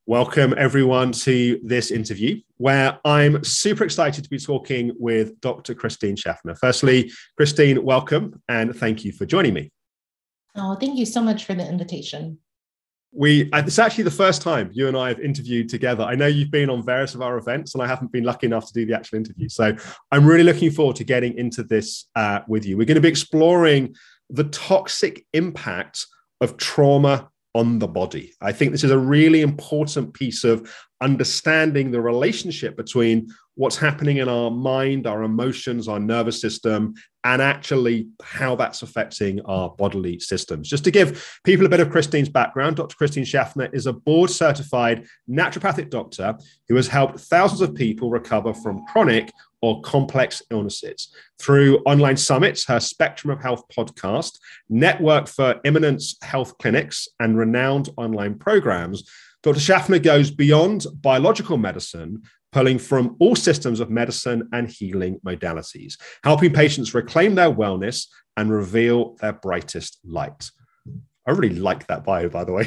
Welcome everyone to this interview where I'm super excited to be talking with Dr. Christine Schaffner. Firstly, Christine, welcome and thank you for joining me. Oh, thank you so much for the invitation. It's actually the first time you and I have interviewed together. I know you've been on various of our events and I haven't been lucky enough to do the actual interview. So I'm really looking forward to getting into this with you. We're going to be exploring the toxic impact of trauma on the body. I think this is a really important piece of understanding the relationship between what's happening in our mind, our emotions, our nervous system, and actually how that's affecting our bodily systems. Just to give people a bit of Christine's background, Dr. Christine Schaffner is a board-certified naturopathic doctor who has helped thousands of people recover from chronic or complex illnesses. Through online summits, her Spectrum of Health podcast, network for eminence health clinics, and renowned online programs, Dr. Schaffner goes beyond biological medicine, pulling from all systems of medicine and healing modalities, helping patients reclaim their wellness and reveal their brightest light. I really like that bio, by the way.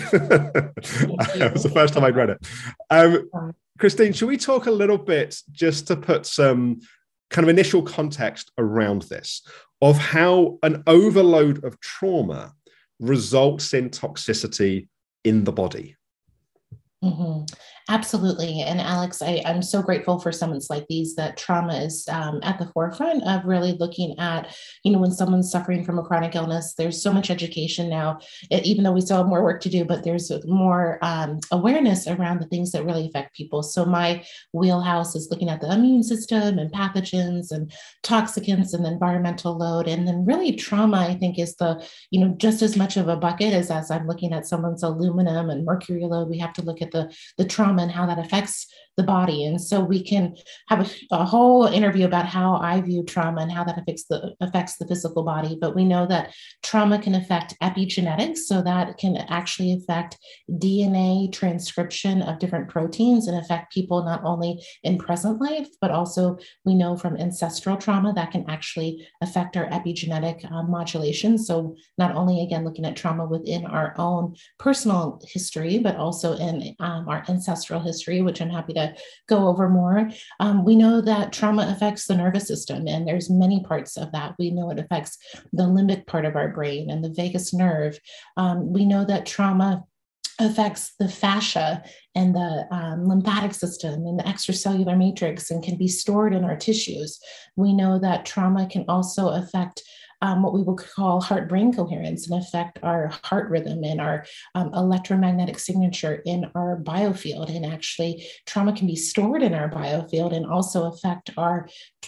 It was the first time I'd read it. Christine, should we talk a little bit just to put some kind of initial context around this of how an overload of trauma results in toxicity in the body? Mm-hmm. Absolutely. And Alex, I'm so grateful for summits like these that trauma is at the forefront of really looking at, when someone's suffering from a chronic illness, there's so much education now, even though we still have more work to do, but there's more awareness around the things that really affect people. So my wheelhouse is looking at the immune system and pathogens and toxicants and the environmental load. And then really trauma, I think, is the, just as much of a bucket as I'm looking at someone's aluminum and mercury load. We have to look at the trauma and how that affects the body. And so we can have a whole interview about how I view trauma and how that affects the physical body. But we know that trauma can affect epigenetics. So that can actually affect DNA transcription of different proteins and affect people not only in present life, but also we know from ancestral trauma that can actually affect our epigenetic modulation. So not only, again, looking at trauma within our own personal history, but also in our ancestral history, which I'm happy to go over more. We know that trauma affects the nervous system, and there's many parts of that. We know it affects the limbic part of our brain and the vagus nerve. We know that trauma affects the fascia and the lymphatic system and the extracellular matrix and can be stored in our tissues. We know that trauma can also affect what we will call heart-brain coherence and affect our heart rhythm and our electromagnetic signature in our biofield. And actually, trauma can be stored in our biofield and also affect our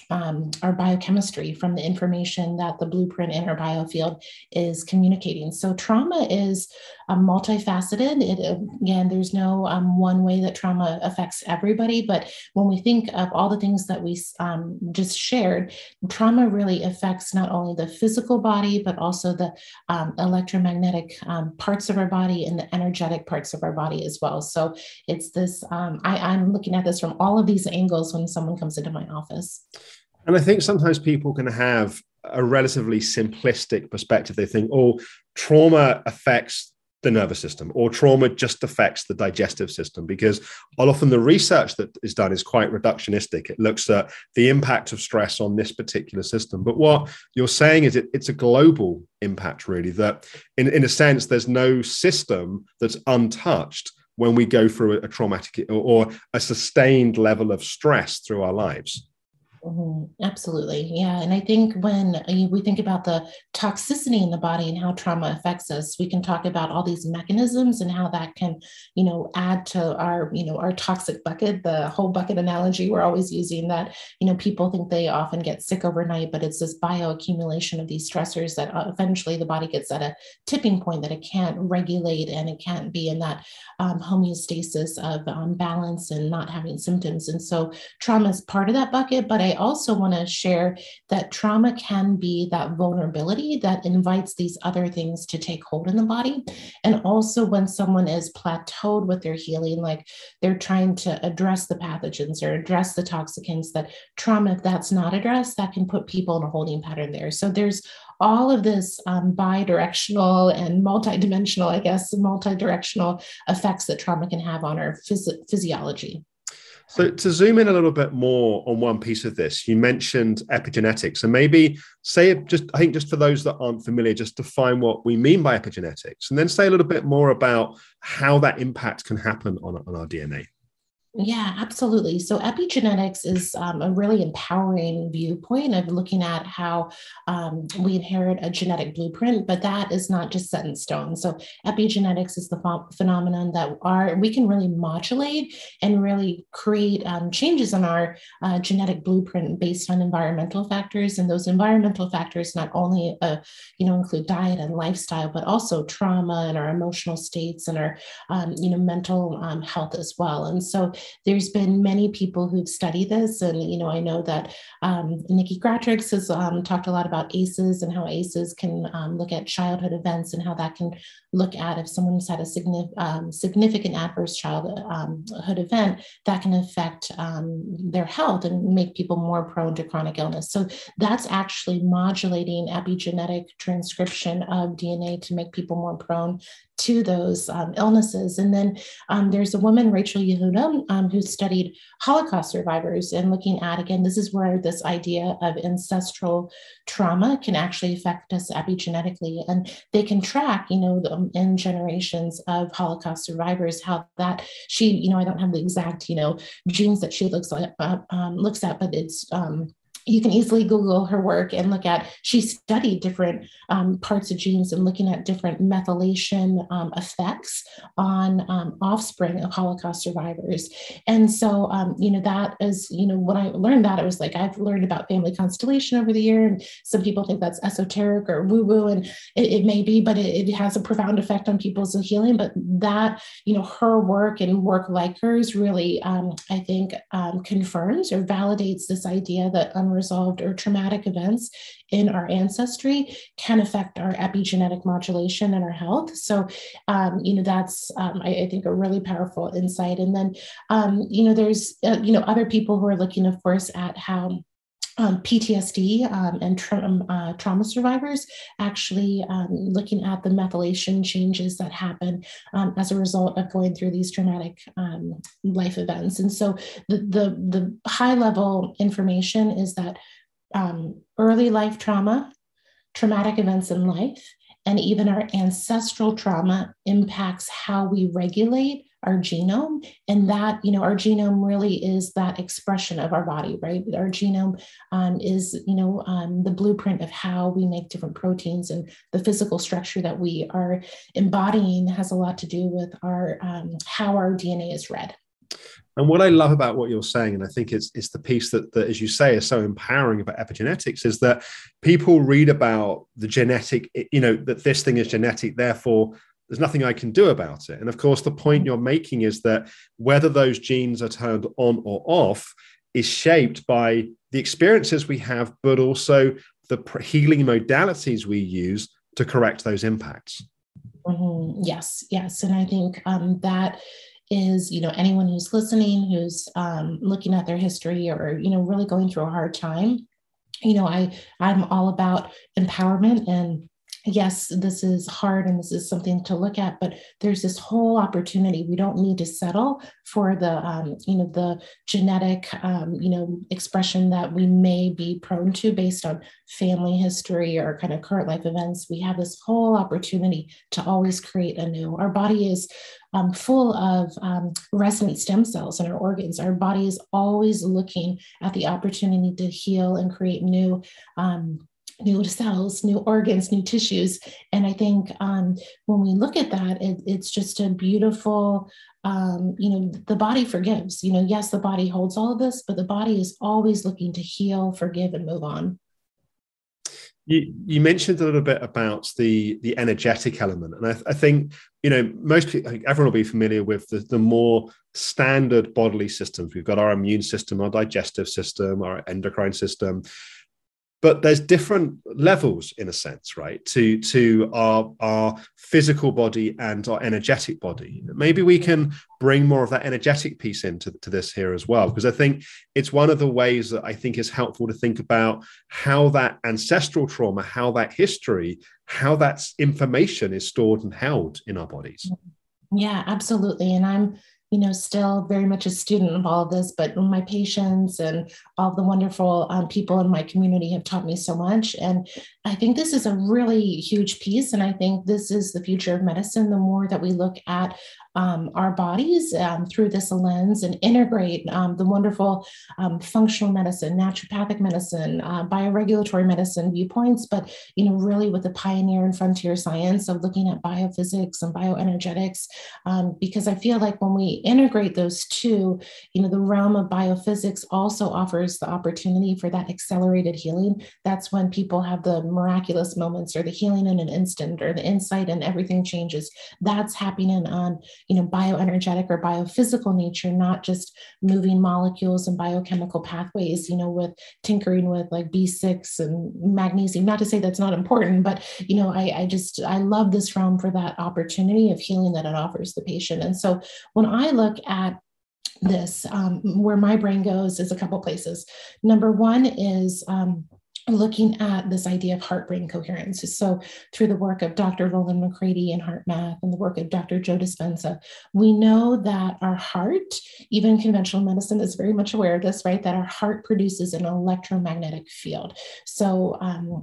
biochemistry from the information that the blueprint in our biofield is communicating. So trauma is multifaceted. Again, there's no one way that trauma affects everybody, but when we think of all the things that we just shared, trauma really affects not only the physical body, but also the electromagnetic parts of our body and the energetic parts of our body as well. So it's this, I'm looking at this from all of these angles when someone comes into my office. And I think sometimes people can have a relatively simplistic perspective. They think, oh, trauma affects the nervous system, or trauma just affects the digestive system, because often the research that is done is quite reductionistic. It looks at the impact of stress on this particular system. But what you're saying is it's a global impact, really, that in a sense, there's no system that's untouched when we go through a traumatic or a sustained level of stress through our lives. Mm-hmm. Absolutely. Yeah. And I think when we think about the toxicity in the body and how trauma affects us, we can talk about all these mechanisms and how that can, add to our toxic bucket, the whole bucket analogy we're always using that, people think they often get sick overnight, but it's this bioaccumulation of these stressors that eventually the body gets at a tipping point that it can't regulate and it can't be in that homeostasis of balance and not having symptoms. And so trauma is part of that bucket, but I I also want to share that trauma can be that vulnerability that invites these other things to take hold in the body. And also when someone is plateaued with their healing, like they're trying to address the pathogens or address the toxicants, that trauma, if that's not addressed, that can put people in a holding pattern there. So there's all of this bi-directional and multidimensional, I guess, multi-directional effects that trauma can have on our physiology. So to zoom in a little bit more on one piece of this, you mentioned epigenetics, and maybe say just, I think just for those that aren't familiar, just define what we mean by epigenetics, and then say a little bit more about how that impact can happen on our DNA. Yeah, absolutely. So epigenetics is a really empowering viewpoint of looking at how we inherit a genetic blueprint, but that is not just set in stone. So epigenetics is the phenomenon that we can really modulate and really create changes in our genetic blueprint based on environmental factors. And those environmental factors not only include diet and lifestyle, but also trauma and our emotional states and our mental health as well. And so there's been many people who've studied this. And, I know that Nikki Gratrix has talked a lot about ACEs and how ACEs can look at childhood events and how that can look at if someone's had a significant adverse childhood event that can affect their health and make people more prone to chronic illness. So that's actually modulating epigenetic transcription of DNA to make people more prone to those illnesses. And then there's a woman, Rachel Yehuda, who studied Holocaust survivors and looking at, again, this is where this idea of ancestral trauma can actually affect us epigenetically. And they can track, in generations of Holocaust survivors, how that she, I don't have the exact, genes that she looks at, but it's, you can easily Google her work and look at, she studied different parts of genes and looking at different methylation effects on offspring of Holocaust survivors. And so, that is, when I learned that, it was like, I've learned about family constellation over the year, and some people think that's esoteric or woo-woo, and it may be, but it has a profound effect on people's healing. But that, her work and work like hers really, I think, confirms or validates this idea that unresolved or traumatic events in our ancestry can affect our epigenetic modulation and our health. So, that's, I think, a really powerful insight. And then, there's, other people who are looking, of course, at how PTSD and trauma survivors actually looking at the methylation changes that happen as a result of going through these traumatic life events. And so the high level information is that early life trauma, traumatic events in life, and even our ancestral trauma impacts how we regulate our genome. And that, our genome really is that expression of our body, right? Our genome is, the blueprint of how we make different proteins, and the physical structure that we are embodying has a lot to do with our how our DNA is read. And what I love about what you're saying, and I think it's the piece that, as you say, is so empowering about epigenetics, is that people read about the genetic, that this thing is genetic, therefore there's nothing I can do about it. And of course, the point you're making is that whether those genes are turned on or off is shaped by the experiences we have, but also the healing modalities we use to correct those impacts. Mm-hmm. Yes. And I think that is, anyone who's listening, who's looking at their history or, really going through a hard time, I'm all about empowerment. And yes, this is hard and this is something to look at, but there's this whole opportunity. We don't need to settle for the genetic, expression that we may be prone to based on family history or kind of current life events. We have this whole opportunity to always create anew. Our body is full of resonant stem cells in our organs. Our body is always looking at the opportunity to heal and create new cells, new organs, new tissues. And I think when we look at that, it's just a beautiful, the body forgives. Yes, the body holds all of this, but the body is always looking to heal, forgive, and move on. You mentioned a little bit about the energetic element, and I think most people, I think everyone will be familiar with the more standard bodily systems. We've got our immune system, our digestive system, our endocrine system, but there's different levels in a sense, right, to our physical body and our energetic body. Maybe we can bring more of that energetic piece into this here as well, because I think it's one of the ways that I think is helpful to think about how that ancestral trauma, how that history, how that information is stored and held in our bodies. Yeah, absolutely. And I'm still very much a student of all of this, but my patients and all the wonderful people in my community have taught me so much. And I think this is a really huge piece. And I think this is the future of medicine. The more that we look at our bodies through this lens and integrate the wonderful functional medicine, naturopathic medicine, bioregulatory medicine viewpoints, but really with the pioneer and frontier science of looking at biophysics and bioenergetics, because I feel like when we integrate those two, the realm of biophysics also offers the opportunity for that accelerated healing. That's when people have the miraculous moments, or the healing in an instant, or the insight and everything changes. That's happening on bioenergetic or biophysical nature, not just moving molecules and biochemical pathways, with tinkering with like B6 and magnesium. Not to say that's not important, but I love this realm for that opportunity of healing that it offers the patient. And so when I look at this, where my brain goes is a couple places. Number one is looking at this idea of heart-brain coherence. So through the work of Dr. Roland McCready in HeartMath and the work of Dr. Joe Dispenza, we know that our heart, even conventional medicine is very much aware of this, right? That our heart produces an electromagnetic field. So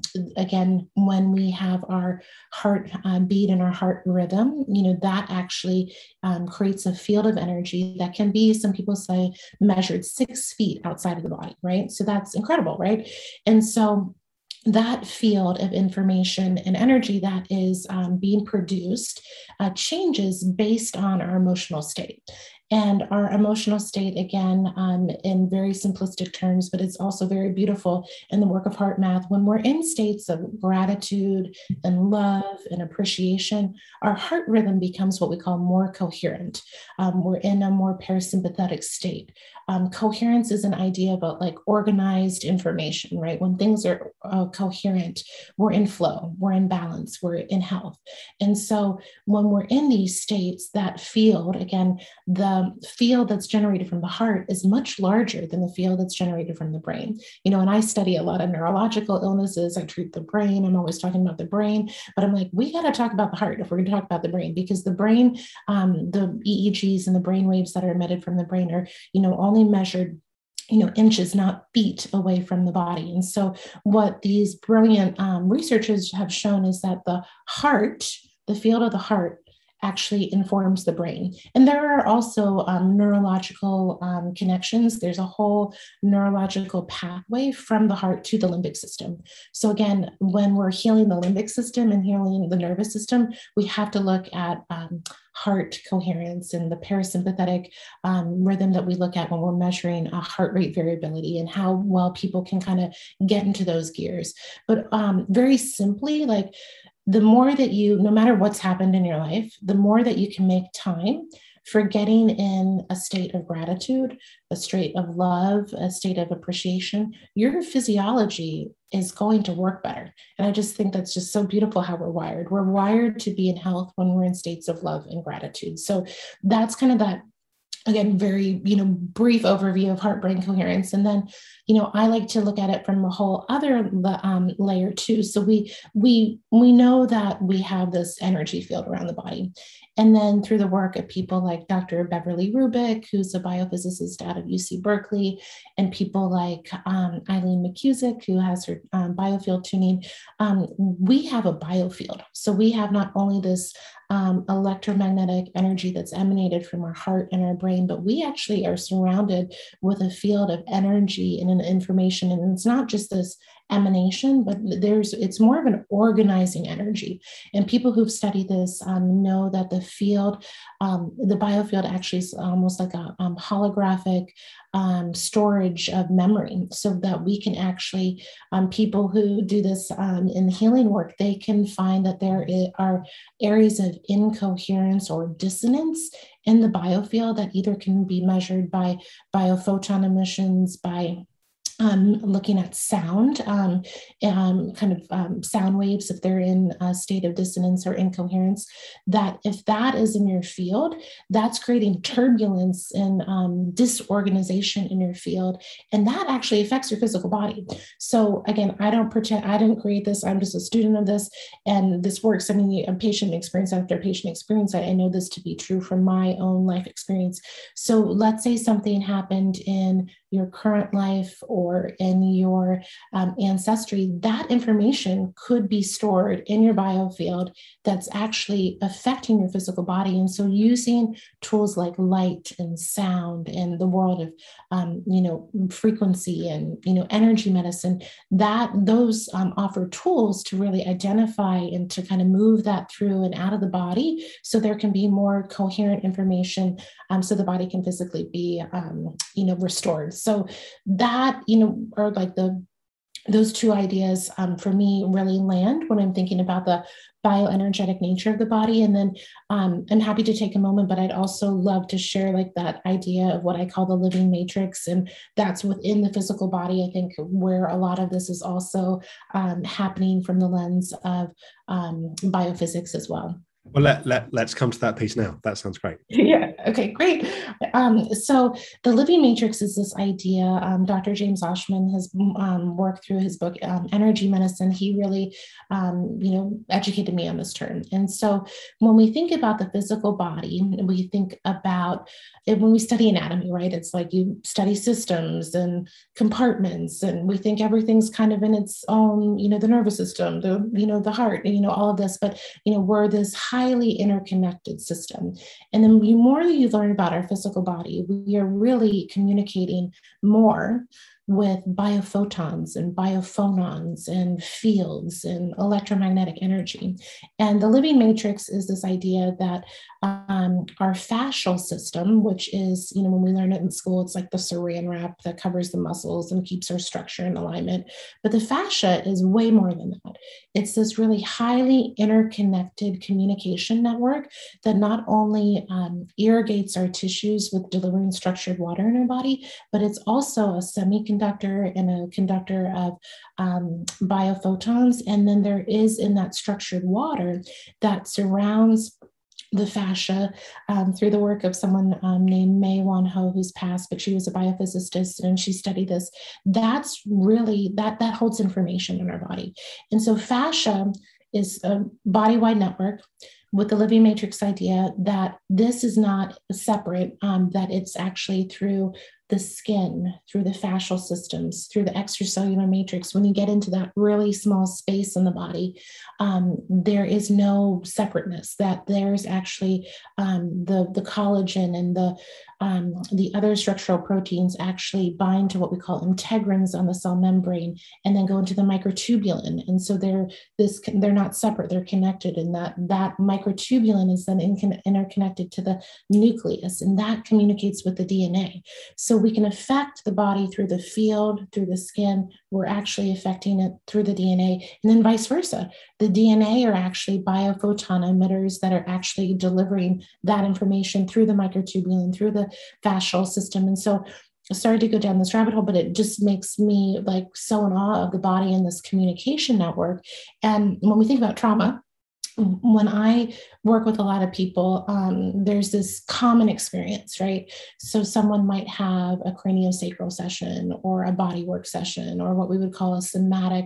again, when we have our heart beat and our heart rhythm, that actually creates a field of energy that can be, some people say, measured 6 feet outside of the body, right? So that's incredible, right? And so that field of information and energy that is being produced changes based on our emotional state. And our emotional state, again, in very simplistic terms, but it's also very beautiful in the work of HeartMath. When we're in states of gratitude and love and appreciation, our heart rhythm becomes what we call more coherent. We're in a more parasympathetic state. Coherence is an idea about like organized information, right? When things are coherent, we're in flow, we're in balance, we're in health. And so when we're in these states, that field, again, the field that's generated from the heart is much larger than the field that's generated from the brain. And I study a lot of neurological illnesses. I treat the brain. I'm always talking about the brain, but I'm like, we got to talk about the heart if we're going to talk about the brain, because the brain, the EEGs and the brain waves that are emitted from the brain are, only measured inches, not feet away from the body. And so what these brilliant researchers have shown is that the heart, the field of the heart, actually informs the brain. And there are also neurological connections. There's a whole neurological pathway from the heart to the limbic system. So again, when we're healing the limbic system and healing the nervous system, we have to look at heart coherence and the parasympathetic rhythm that we look at when we're measuring heart rate variability and how well people can kind of get into those gears. But very simply, like, the more that no matter what's happened in your life, the more that you can make time for getting in a state of gratitude, a state of love, a state of appreciation, your physiology is going to work better. And I just think that's just so beautiful how we're wired. We're wired to be in health when we're in states of love and gratitude. So that's kind of that, again, very, brief overview of heart-brain coherence. And then, I like to look at it from a whole other layer too. So we know that we have this energy field around the body. And then through the work of people like Dr. Beverly Rubik, who's a biophysicist out of UC Berkeley, and people like Eileen McCusick, who has her biofield tuning, we have a biofield. So we have not only this electromagnetic energy that's emanated from our heart and our brain, but we actually are surrounded with a field of energy and an information. And it's not just this emanation, but it's more of an organizing energy. And people who've studied this know that the field, the biofield actually is almost like a holographic storage of memory, so that we can actually, people who do this in healing work, they can find that there are areas of incoherence or dissonance in the biofield that either can be measured by biophoton emissions, by looking at sound, sound waves, if they're in a state of dissonance or incoherence, that if that is in your field, that's creating turbulence and disorganization in your field. And that actually affects your physical body. So again, I didn't create this. I'm just a student of this. And this works. I mean, a patient experience after patient experience, I know this to be true from my own life experience. So let's say something happened in your current life or in your ancestry, that information could be stored in your biofield that's actually affecting your physical body. And so using tools like light and sound and the world of, frequency and, energy medicine, those offer tools to really identify and to kind of move that through and out of the body, so there can be more coherent information, so the body can physically be, restored. So that, are like those two ideas for me really land when I'm thinking about the bioenergetic nature of the body. And then I'm happy to take a moment, but I'd also love to share like that idea of what I call the living matrix. And that's within the physical body, I think, where a lot of this is also happening from the lens of biophysics as well. Well, let's come to that piece now. That sounds great. Yeah. Okay, great. So the living matrix is this idea. Dr. James Oschman has worked through his book, Energy Medicine. He really, educated me on this term. And so when we think about the physical body, we think about it when we study anatomy, right? It's like you study systems and compartments, and we think everything's kind of in its own, the nervous system, the heart, all of this, but, we're this highly interconnected system. And then the more you learn about our physical body, we are really communicating more with biophotons and biophonons and fields and electromagnetic energy. And the living matrix is this idea that our fascial system, which is, when we learn it in school, it's like the saran wrap that covers the muscles and keeps our structure in alignment. But the fascia is way more than that. It's this really highly interconnected communication network that not only irrigates our tissues with delivering structured water in our body, but it's also a semiconductor and a conductor of biophotons. And then there is in that structured water that surrounds the fascia through the work of someone named May Wan Ho, who's passed, but she was a biophysicist and she studied this. That's really, that holds information in our body. And so fascia is a body-wide network with the living matrix idea that this is not separate, that it's actually through the skin, through the fascial systems, through the extracellular matrix. When you get into that really small space in the body, there is no separateness, that there's actually the collagen and the other structural proteins actually bind to what we call integrins on the cell membrane and then go into the microtubulin. And so they're not separate, they're connected. And that microtubulin is then interconnected to the nucleus, and that communicates with the DNA. So we can affect the body through the field, through the skin. We're actually affecting it through the DNA, and then vice versa. The DNA are actually biophoton emitters that are actually delivering that information through the microtubule, through the fascial system. And so I started to go down this rabbit hole, but it just makes me like so in awe of the body and this communication network. And when we think about trauma, when I work with a lot of people, there's this common experience, right? So someone might have a craniosacral session or a body work session, or what we would call a somatic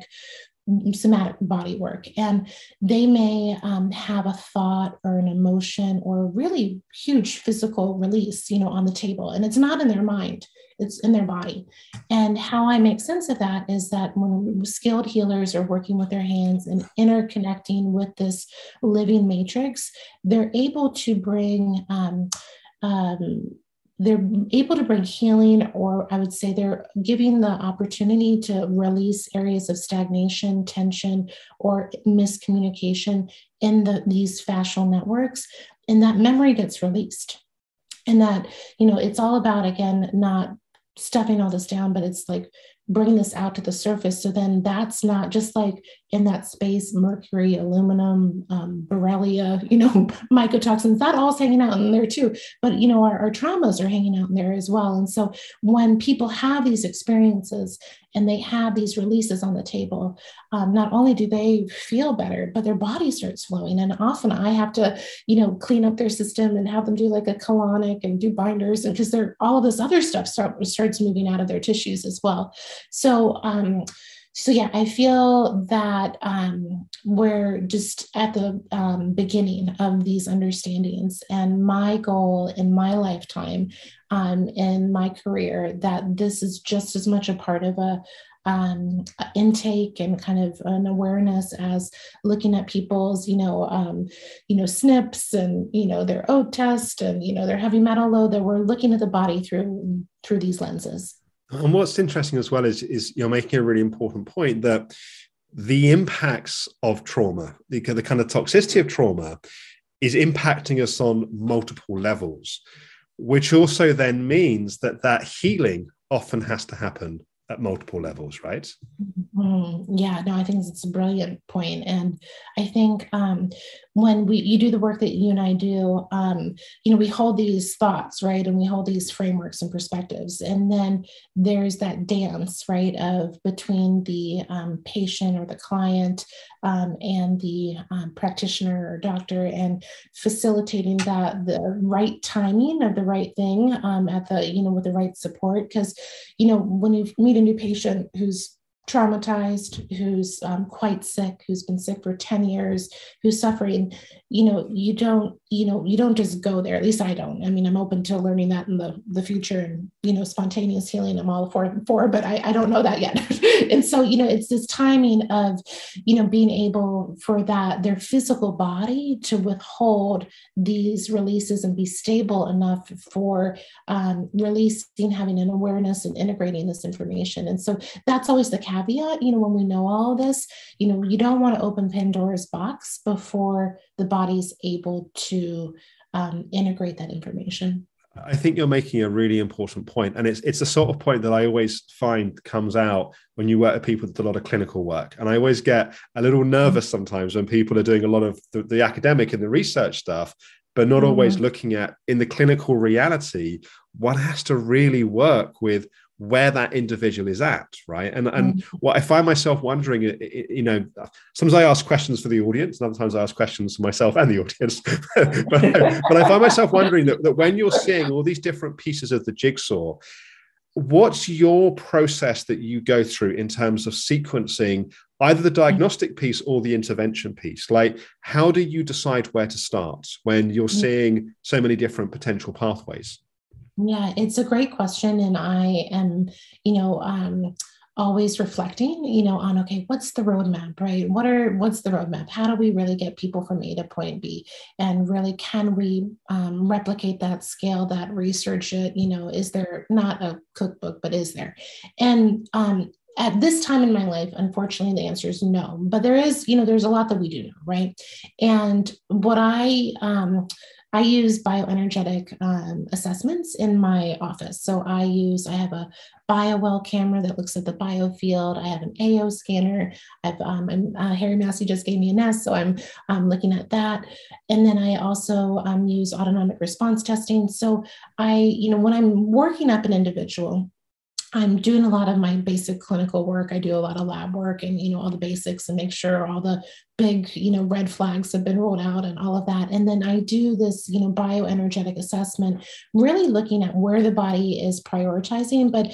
body work. And they may have a thought or an emotion or a really huge physical release, on the table. And it's not in their mind, it's in their body. And how I make sense of that is that when skilled healers are working with their hands and interconnecting with this living matrix, they're able to bring they're able to bring healing, or I would say they're giving the opportunity to release areas of stagnation, tension, or miscommunication in these fascial networks. And that memory gets released. And that, it's all about, again, not stuffing all this down, but it's like bringing this out to the surface. So then that's not just like in that space, mercury, aluminum, Borrelia, mycotoxins, that all's hanging out in there too. But, our traumas are hanging out in there as well. And so when people have these experiences and they have these releases on the table, not only do they feel better, but their body starts flowing. And often I have to, clean up their system and have them do like a colonic and do binders, and because all of this other stuff starts moving out of their tissues as well. So, yeah, I feel that we're just at the beginning of these understandings, and my goal in my lifetime, in my career, that this is just as much a part of a intake and kind of an awareness as looking at people's, SNPs and, their O test and, their heavy metal load, that we're looking at the body through these lenses. And what's interesting as well is you're making a really important point that the impacts of trauma, the kind of toxicity of trauma, is impacting us on multiple levels, which also then means that healing often has to happen at multiple levels, right? Yeah, no, I think it's a brilliant point. And I think when you do the work that you and I do, we hold these thoughts, right? And we hold these frameworks and perspectives. And then there's that dance, right, of between the patient or the client and the practitioner or doctor, and facilitating the right timing of the right thing at the, with the right support. Because, when you meet a new patient who's traumatized, who's quite sick, who's been sick for 10 years, who's suffering, you don't just go there. At least I don't. I mean, I'm open to learning that in the future, and, spontaneous healing, I'm all for, but I don't know that yet. And so, it's this timing of, being able for their physical body to withhold these releases and be stable enough for releasing, having an awareness and integrating this information. And so that's always the caveat, when we know all of this, you don't want to open Pandora's box before the body's able to integrate that information. I think you're making a really important point. And it's the sort of point that I always find comes out when you work with people that do a lot of clinical work. And I always get a little nervous sometimes when people are doing a lot of the academic and the research stuff, but not always looking at, in the clinical reality, what has to really work with where that individual is at, right? And what I find myself wondering, sometimes I ask questions for the audience, and other times I ask questions for myself and the audience. but I find myself wondering that when you're seeing all these different pieces of the jigsaw, what's your process that you go through in terms of sequencing either the diagnostic piece or the intervention piece? Like, how do you decide where to start when you're seeing so many different potential pathways? Yeah, it's a great question. And I am, always reflecting, on, okay, what's the roadmap, right? What's the roadmap? How do we really get people from A to point B? And really, can we replicate that, scale that, research it? Is there not a cookbook, but is there? And at this time in my life, unfortunately, the answer is no. But there is, there's a lot that we do know, right? And what I use bioenergetic assessments in my office. So I have a BioWell camera that looks at the biofield. I have an AO scanner. Harry Massey just gave me a Nest, so I'm looking at that. And then I also use autonomic response testing. So when I'm working up an individual, I'm doing a lot of my basic clinical work. I do a lot of lab work and, all the basics, and make sure all the big, red flags have been rolled out and all of that. And then I do this, bioenergetic assessment, really looking at where the body is prioritizing. But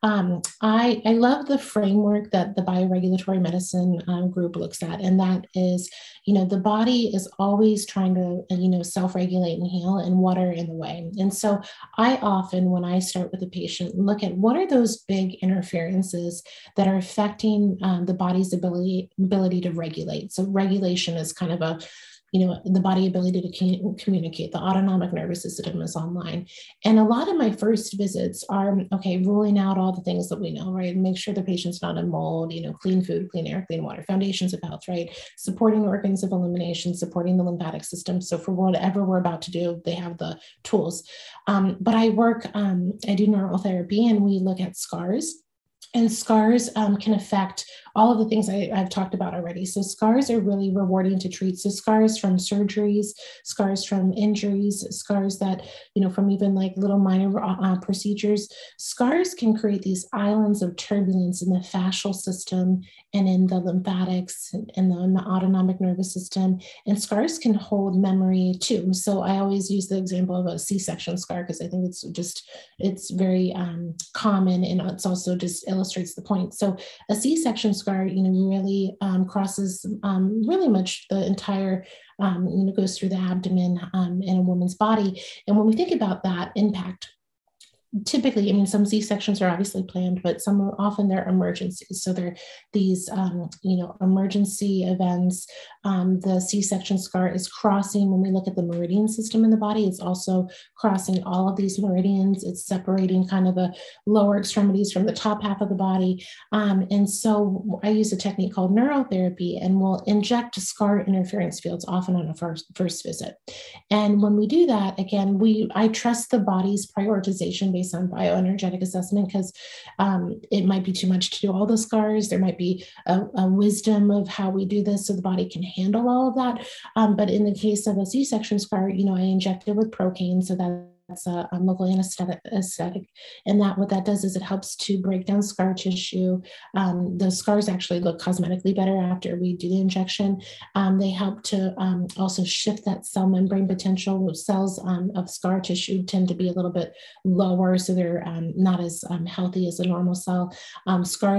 I love the framework that the bioregulatory medicine group looks at. And that is, the body is always trying to, self-regulate and heal, and what are in the way. And so I often, when I start with a patient, look at what are those big interferences that are affecting the body's ability to regulate. So regulation is kind of a the body ability to communicate. The autonomic nervous system is online. And a lot of my first visits are, okay, ruling out all the things that we know, right? And make sure the patient's not in mold, clean food, clean air, clean water, foundations of health, right? Supporting organs of elimination, supporting the lymphatic system. So for whatever we're about to do, they have the tools. But I do neural therapy, and we look at scars. And scars can affect all of the things I've talked about already. So scars are really rewarding to treat. So scars from surgeries, scars from injuries, scars that, from even like little minor procedures, scars can create these islands of turbulence in the fascial system and in the lymphatics and in the autonomic nervous system. And scars can hold memory too. So I always use the example of a C-section scar because I think it's very common, and it's also just illustrates the point. So a C-section scar, really crosses really much the entire, goes through the abdomen in a woman's body. And when we think about that impact, typically, some C-sections are obviously planned, but often they're emergencies. So they're these, emergency events. The C-section scar is crossing, when we look at the meridian system in the body, it's also crossing all of these meridians. It's separating kind of the lower extremities from the top half of the body. And so I use a technique called neurotherapy, and we'll inject scar interference fields often on a first visit. And when we do that, again, I trust the body's prioritization based on bioenergetic assessment, because it might be too much to do all the scars. There might be a wisdom of how we do this so the body can handle all of that. But in the case of a C-section scar, I inject it with Procaine, so that's a local anesthetic. And what that does is it helps to break down scar tissue. The scars actually look cosmetically better after we do the injection. They help to also shift that cell membrane potential. Cells of scar tissue tend to be a little bit lower, so they're not as healthy as a normal cell. Scar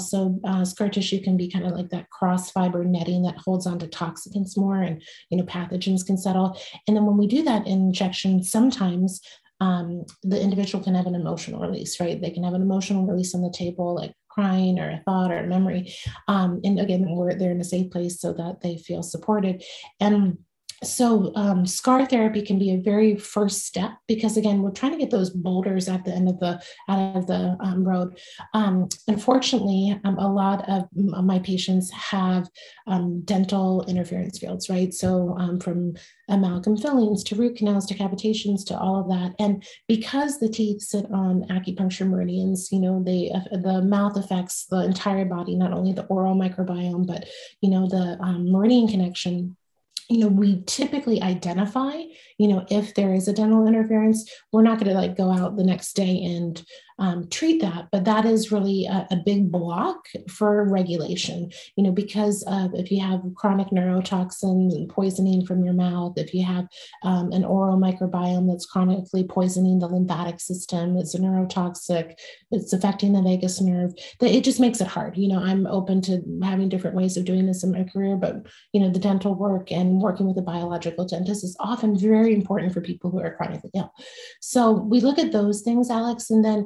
tissue can be kind of like that cross fiber netting that holds onto toxicants more, and pathogens can settle. And then when we do that injection, sometimes the individual can have an emotional release, right? They can have an emotional release on the table, like crying or a thought or a memory. And again, they're in a safe place so that they feel supported. And so scar therapy can be a very first step, because again, we're trying to get those boulders at the end of the road. Unfortunately, a lot of my patients have dental interference fields, right? So from amalgam fillings to root canals to cavitations to all of that. And because the teeth sit on acupuncture meridians, the mouth affects the entire body, not only the oral microbiome, but the meridian connection. We typically identify, if there is a dental interference. We're not going to go out the next day and treat that, but that is really a big block for regulation, because if you have chronic neurotoxins and poisoning from your mouth, if you have an oral microbiome that's chronically poisoning the lymphatic system, it's a neurotoxic, it's affecting the vagus nerve, that it just makes it hard. I'm open to having different ways of doing this in my career, but the dental work and working with a biological dentist is often very important for people who are chronically ill. So we look at those things, Alex, and then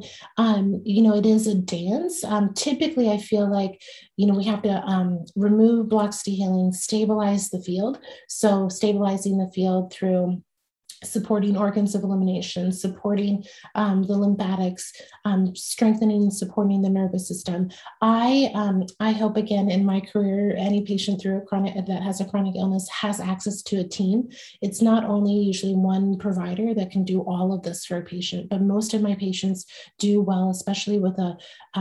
it is a dance. Typically, I feel like, we have to remove blocks to healing, stabilize the field. So stabilizing the field through supporting organs of elimination, supporting the lymphatics, strengthening and supporting the nervous system. I hope, again, in my career, any patient that has a chronic illness has access to a team. It's not only usually one provider that can do all of this for a patient, but most of my patients do well, especially with a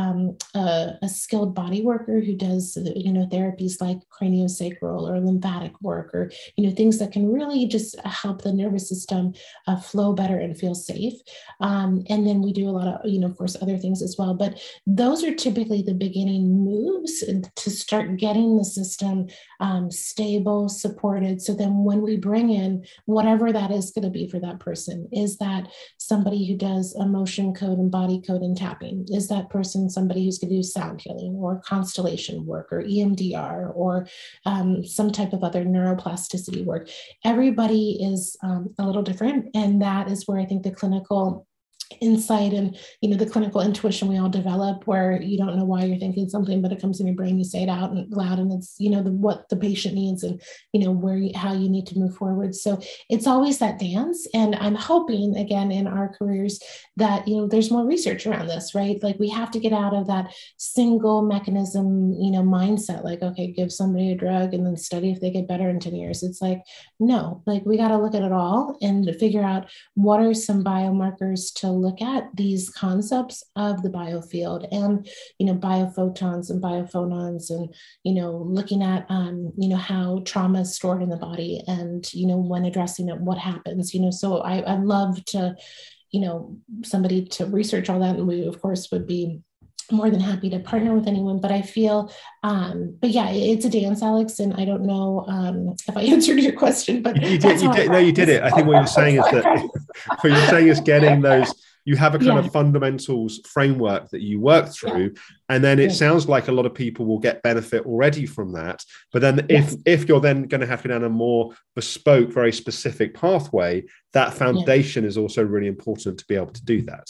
skilled body worker who does, therapies like craniosacral or lymphatic work, or, things that can really just help the nervous system flow better and feel safe. And then we do a lot of, of course, other things as well. But those are typically the beginning moves to start getting the system stable, supported. So then when we bring in whatever that is going to be for that person, is that somebody who does emotion code and body code and tapping? Is that person somebody who's going to do sound healing or constellation work or EMDR or some type of other neuroplasticity work? Everybody is a little different. And that is where I think the clinical insight and the clinical intuition we all develop, where you don't know why you're thinking something, but it comes in your brain, you say it out and loud, and it's what the patient needs, and how you need to move forward. So it's always that dance, and I'm hoping again in our careers that there's more research around this, right? Like we have to get out of that single mechanism mindset, like, okay, give somebody a drug and then study if they get better in 10 years. It's like, no, like we got to look at it all and figure out what are some biomarkers to look at these concepts of the biofield, and biophotons and biophonons, and looking at how trauma is stored in the body, and when addressing it, what happens. So I'd love to somebody to research all that, and we of course would be more than happy to partner with anyone. But I feel, but yeah, it's a dance, Alex, and I don't know if I answered your question, but you did. No, you did it. I think what you're saying is that what you're saying is getting those. You have a kind of fundamentals framework that you work through, and then it sounds like a lot of people will get benefit already from that. But then if you're then going to have to go down a more bespoke, very specific pathway, that foundation is also really important to be able to do that.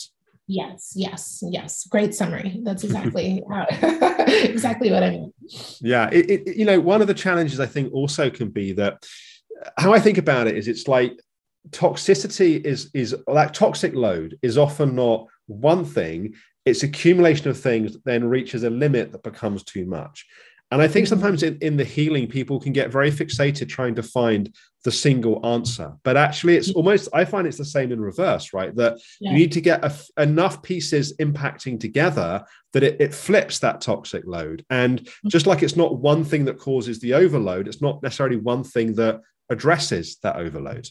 Yes. Great summary. That's exactly exactly what I mean. Yeah. One of the challenges I think also can be that, how I think about it is, it's like toxicity is like toxic load is often not one thing. It's accumulation of things that then reaches a limit that becomes too much. And I think sometimes in the healing, people can get very fixated trying to find the single answer. But actually, it's almost, I find it's the same in reverse, right? That you need to get enough pieces impacting together that it flips that toxic load. And just like it's not one thing that causes the overload, it's not necessarily one thing that addresses that overload.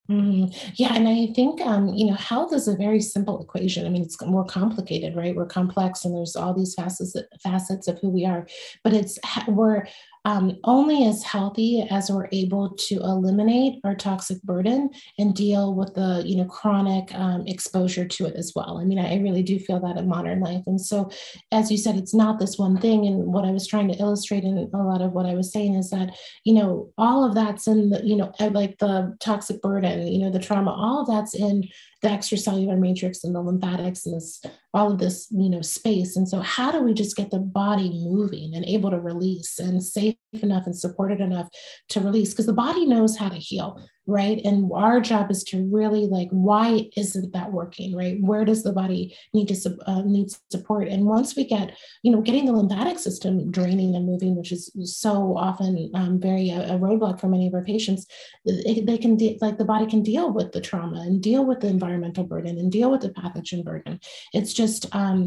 Yeah. And I think, health is a very simple equation. I mean, it's more complicated, right? We're complex, and there's all these facets of who we are, but we're only as healthy as we're able to eliminate our toxic burden and deal with the, chronic exposure to it as well. I mean, I really do feel that in modern life. And so, as you said, it's not this one thing. And what I was trying to illustrate in a lot of what I was saying is that, all of that's in the, like the toxic burden, the trauma, all of that's in the extracellular matrix and the lymphatics and all of this, space. And so how do we just get the body moving and able to release and safe enough and supported enough to release? Because the body knows how to heal, right? And our job is to really why isn't that working, right? Where does the body need support? And once we get, getting the lymphatic system draining and moving, which is so often very a roadblock for many of our patients, they can the body can deal with the trauma and deal with the environmental burden and deal with the pathogen burden. It's just,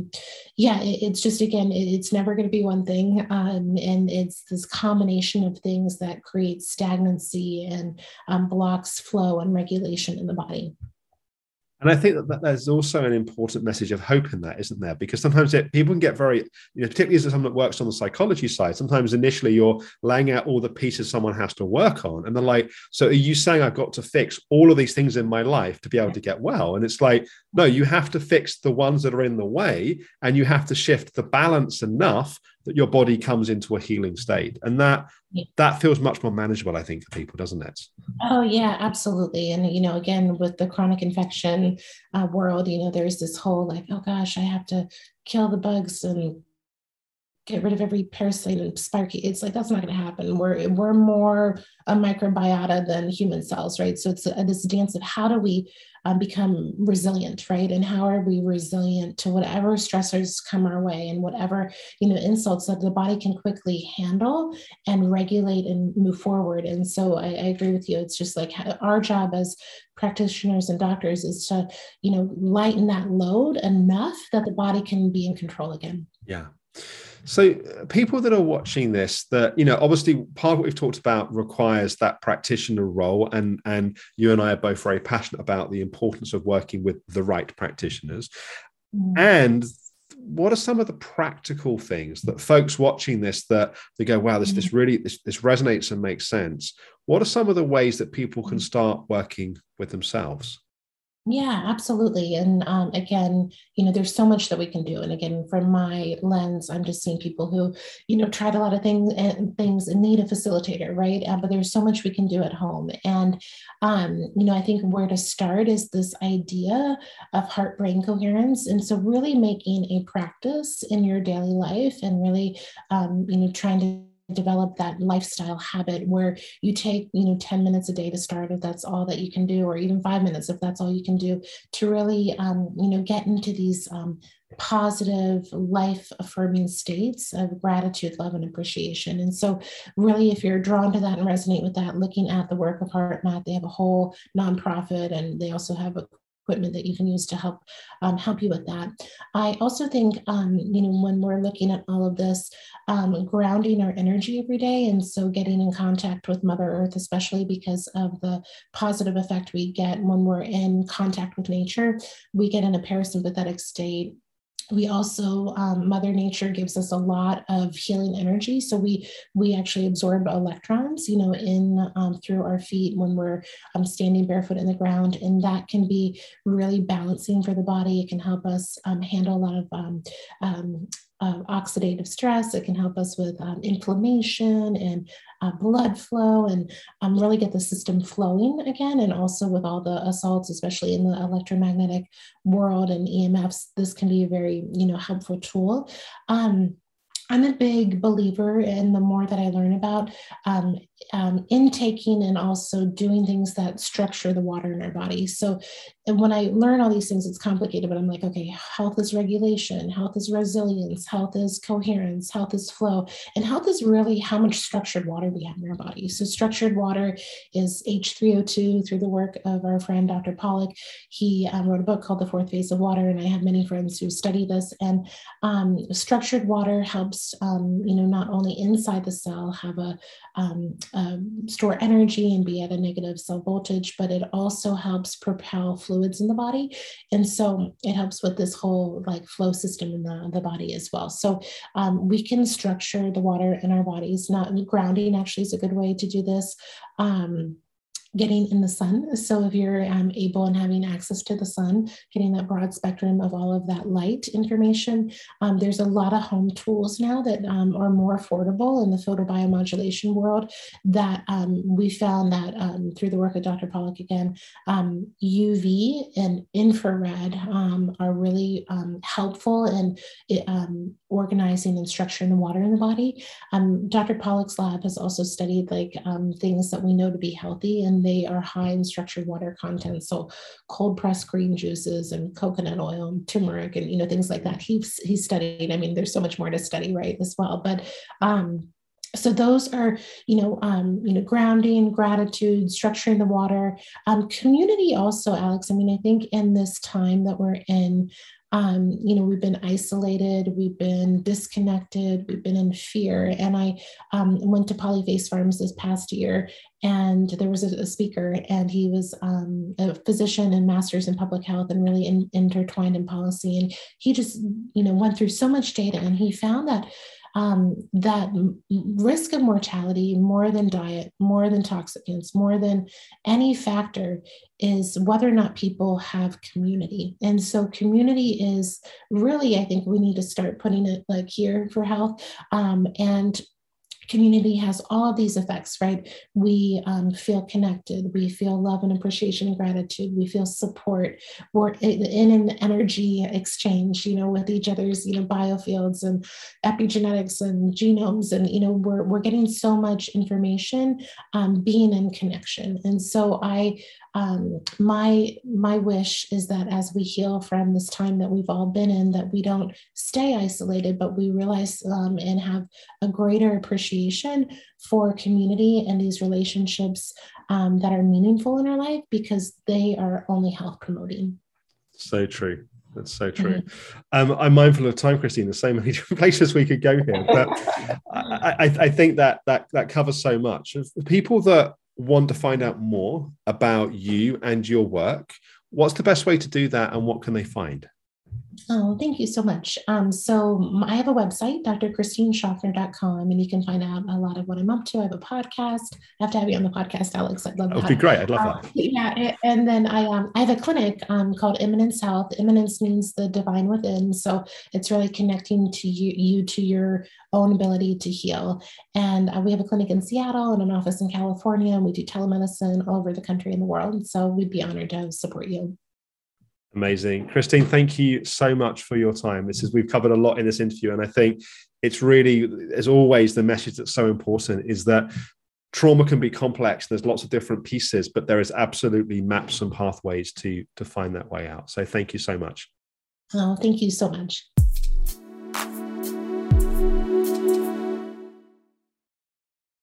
it's just, again, it's never going to be one thing. And it's this combination of things that creates stagnancy and blocks flow and regulation in the body. And I think that there's also an important message of hope in that, isn't there? Because sometimes people can get very, particularly as someone that works on the psychology side, sometimes initially you're laying out all the pieces someone has to work on. And they're like, so are you saying I've got to fix all of these things in my life to be able to get well? And it's like, no, you have to fix the ones that are in the way, and you have to shift the balance enough that your body comes into a healing state. And that feels much more manageable, I think, for people, doesn't it? Oh, yeah, absolutely. And, again, with the chronic infection world, there's this whole oh gosh, I have to kill the bugs and get rid of every parasite and sparky. It's that's not going to happen. We're more a microbiota than human cells, right? So it's this dance of how do we become resilient, right? And how are we resilient to whatever stressors come our way and whatever, insults that the body can quickly handle and regulate and move forward. And so I agree with you. It's just our job as practitioners and doctors is to, lighten that load enough that the body can be in control again. Yeah. So people that are watching this, that, obviously part of what we've talked about requires that practitioner role. And you and I are both very passionate about the importance of working with the right practitioners. And what are some of the practical things that folks watching this, that they go, wow, this really resonates and makes sense? What are some of the ways that people can start working with themselves? Yeah, absolutely. And again, there's so much that we can do. And again, from my lens, I'm just seeing people who, tried a lot of things and need a facilitator, right? But there's so much we can do at home. And, I think where to start is this idea of heart-brain coherence. And so really making a practice in your daily life and really, trying to develop that lifestyle habit where you take 10 minutes a day to start, if that's all that you can do, or even 5 minutes if that's all you can do, to really get into these positive life affirming states of gratitude, love, and appreciation. And so really, if you're drawn to that and resonate with that, looking at the work of HeartMath, they have a whole nonprofit, and they also have equipment that you can use to help you with that. I also think when we're looking at all of this, grounding our energy every day, and so getting in contact with Mother Earth, especially because of the positive effect we get when we're in contact with nature. We get in a parasympathetic state. We also, Mother Nature gives us a lot of healing energy. So we actually absorb electrons, in through our feet when we're standing barefoot in the ground, and that can be really balancing for the body. It can help us handle a lot of oxidative stress. It can help us with inflammation and blood flow, and really get the system flowing again. And also with all the assaults, especially in the electromagnetic world and EMFs, this can be a very, helpful tool. I'm a big believer in the more that I learn about intaking and also doing things that structure the water in our body. So, and when I learn all these things, it's complicated, but I'm like, okay, health is regulation, health is resilience, health is coherence, health is flow, and health is really how much structured water we have in our body. So structured water is H3O2 through the work of our friend, Dr. Pollack. He wrote a book called The Fourth Phase of Water, and I have many friends who study this. And structured water helps, not only inside the cell have a store energy and be at a negative cell voltage, but it also helps propel fluids in the body. And so it helps with this whole like flow system in the body as well. So we can structure the water in our bodies. Not grounding actually is a good way to do this. Getting in the sun. So if you're able and having access to the sun, getting that broad spectrum of all of that light information. There's a lot of home tools now that are more affordable in the photobiomodulation world that we found that through the work of Dr. Pollack again, UV and infrared are really helpful in organizing and structuring the water in the body. Dr. Pollack's lab has also studied like things that we know to be healthy, and they are high in structured water content. So cold pressed green juices and coconut oil and turmeric and, things like that. He studied, I mean, there's so much more to study, right, as well. But so those are, grounding, gratitude, structuring the water, community also, Alex. I mean, I think in this time that we're in, we've been isolated, we've been disconnected, we've been in fear. And I went to Polyface Farms this past year, and there was a speaker, and he was a physician and master's in public health and really intertwined in policy. And he just, went through so much data, and he found that that risk of mortality, more than diet, more than toxicants, more than any factor, is whether or not people have community. And so community is really, I think we need to start putting it like here for health. And community has all of these effects, right? We feel connected. We feel love and appreciation and gratitude. We feel support. We're in an energy exchange, with each other's, biofields and epigenetics and genomes. And, we're getting so much information, being in connection. And so my wish is that as we heal from this time that we've all been in, that we don't stay isolated, but we realize and have a greater appreciation for community and these relationships that are meaningful in our life, because they are only health promoting. So true. That's so true. Mm-hmm. I'm mindful of time, Christine. There's so many different places we could go here, but I think that covers so much. For people that want to find out more about you and your work, what's the best way to do that, and what can they find? Oh, thank you so much. I have a website, drchristineschaffner.com, and you can find out a lot of what I'm up to. I have a podcast. I have to have you on the podcast, Alex. I'd love That would be that. great. I'd love that. And then I have a clinic called Immanence Health. Immanence means the divine within. So it's really connecting to you to your own ability to heal. And we have a clinic in Seattle and an office in California, and we do telemedicine all over the country and the world. So we'd be honored to support you. Amazing. Christine, thank you so much for your time. We've covered a lot in this interview, and I think it's really, as always, the message that's so important is that trauma can be complex. There's lots of different pieces, but there is absolutely maps and pathways to find that way out. So thank you so much. Oh, thank you so much.